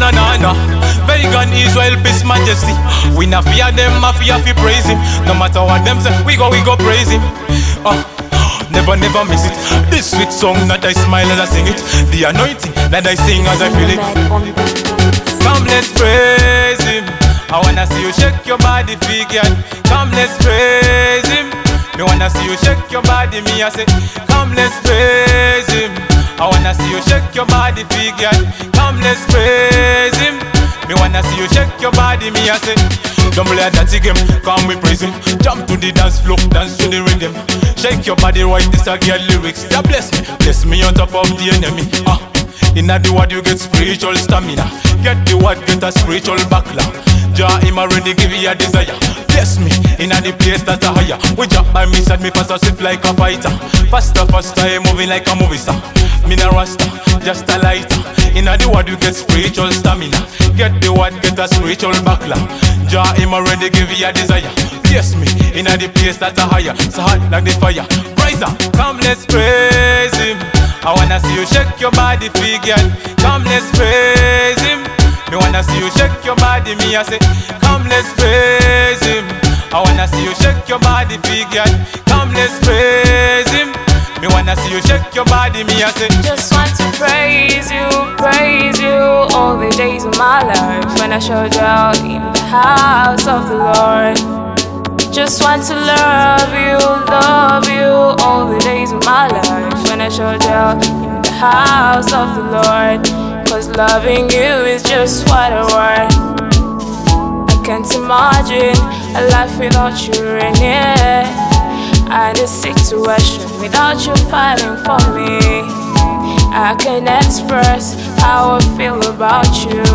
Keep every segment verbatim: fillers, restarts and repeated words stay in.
na na na. Vegan Israel, peace majesty. We na fear them, mafia fi praise him. No matter what them say, we go, we go praise him. Uh, never, never miss it. This sweet song that I smile as I sing it. The anointing that I sing as I feel it. Come, let's praise him. I wanna see you shake your body, figure. Come, let's praise him. Me wanna see you shake your body, me I say. Come, let's praise him. I wanna see you shake your body, figure. Come, let's praise him. Me wanna see you shake your body, me I say. Don't play that game, come we praise him. Jump to the dance floor, dance to the rhythm. Shake your body right, this a girl lyrics. That bless me, bless me on top of the enemy. Ah, inna the word you get spiritual stamina. Get the word, get a spiritual backlash. Jah him already give you a desire. Bless me inna the place that a higher. We drop by me side, me faster swift like a fighter. Faster, faster, moving like a movie star. Me na rasta, just a lighter. Inna the word you get spiritual stamina. Get the word, get a spiritual backlash. Jah him already give you a desire. Bless me inna the place that a higher. So hot like the fire. Rise up, come let's praise him. I wanna see you shake your body, figure. Come let's praise him. Me wanna see you shake your body, me I say. Come let's praise him. I wanna see you shake your body, figure. Come let's praise him. Me wanna see you shake your body, me I say. Just want to praise you, praise you all the days of my life. When I showed out in the house of the Lord. Just want to love you, love you all the days of my life. When I showed out in the house of the Lord. Cause loving you is just what I want. I can't imagine a life without you in it. And a situation without you fighting for me. I can express how I feel about you.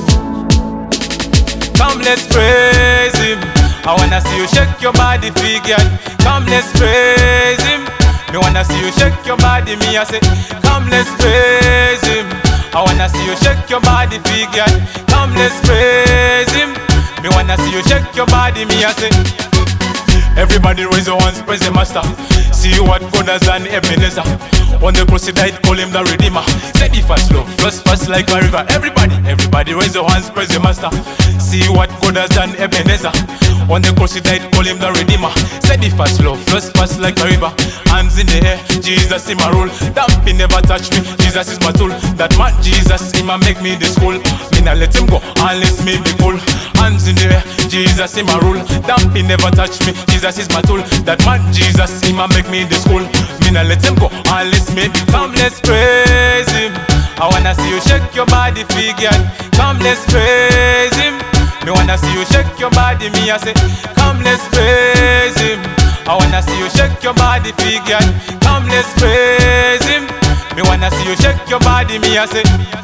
Come let's praise him. I wanna see you shake your body, figure. Come let's praise him. Me wanna see you shake your body, me I say. Come let's praise him. I wanna see you shake your body, figure. Come let's praise him. Me wanna see you shake your body, me I say. Everybody raise your hands, praise the master. See what God has done, Ebenezer. On the cross he died, call him the Redeemer. Steady fast, love, fast, fast like a river. Everybody, everybody raise your hands, praise the master. See what God has done, Ebenezer. On the cross he died, call him the Redeemer. Steady fast, love, fast, fast like a river. Hands in the air, Jesus in my rule. Dumpy never touch me, Jesus is my tool. That man, Jesus, he ma make me this fool. Me nah let him go, unless me be cool. Hands in the air, Jesus in my rule. Dumpy never touch me, Jesus is my tool. That man, Jesus, he ma make me this fool. Me nah let him go, unless me be come, let's praise him. I wanna see you shake your body, figure. Come, let's praise him. Me wanna see you shake your body, me I say. Come, let's praise him. I wanna see you shake your body, figure. Come, let's praise him. Me wanna see you shake your body, me I say.